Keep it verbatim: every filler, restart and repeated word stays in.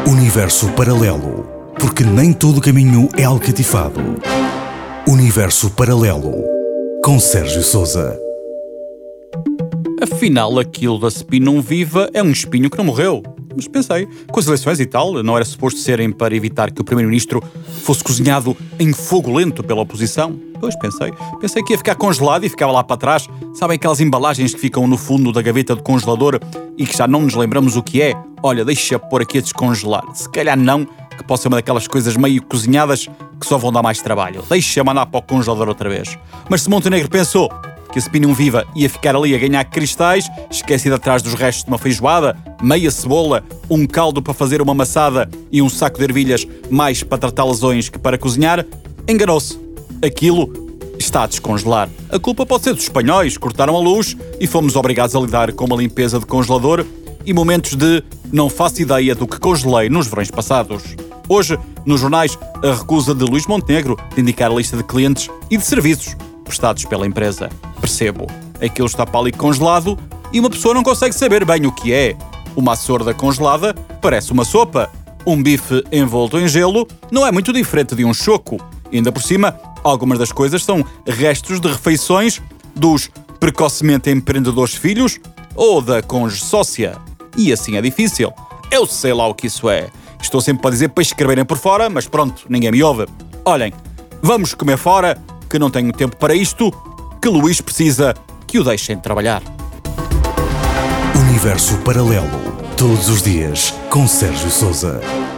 Universo paralelo, porque nem todo caminho é alcatifado. Universo paralelo, com Sérgio Sousa. Afinal, aquilo da Spinum Viva é um espinho que não morreu. Mas pensei, com as eleições e tal, não era suposto serem para evitar que o primeiro-ministro fosse cozinhado em fogo lento pela oposição? Pois pensei, pensei que ia ficar congelado e ficava lá para trás. Sabem aquelas embalagens que ficam no fundo da gaveta do congelador e que já não nos lembramos o que é? Olha, deixa pôr aqui a descongelar. Se calhar não, que pode ser uma daquelas coisas meio cozinhadas que só vão dar mais trabalho. Deixa mandar para o congelador outra vez. Mas se Montenegro pensou que a Spinum Viva ia ficar ali a ganhar cristais, esquecido atrás dos restos de uma feijoada, meia cebola, um caldo para fazer uma maçada e um saco de ervilhas mais para tratar lesões que para cozinhar, enganou-se. Aquilo está a descongelar. A culpa pode ser dos espanhóis, cortaram a luz e fomos obrigados a lidar com uma limpeza de congelador e momentos de não faço ideia do que congelei nos verões passados. Hoje, nos jornais, a recusa de Luís Montenegro de indicar a lista de clientes e de serviços prestados pela empresa. Percebo, aquilo está para ali congelado e uma pessoa não consegue saber bem o que é. Uma açorda congelada parece uma sopa. Um bife envolto em gelo não é muito diferente de um choco. E ainda por cima, algumas das coisas são restos de refeições dos precocemente empreendedores filhos ou da cônjuge sócia. E assim é difícil. Eu sei lá o que isso é. Estou sempre para dizer para escreverem por fora, mas pronto, ninguém me ouve. Olhem, vamos comer fora, que não tenho tempo para isto, que Luís precisa que o deixem trabalhar. Universo paralelo, todos os dias, com Sérgio Sousa.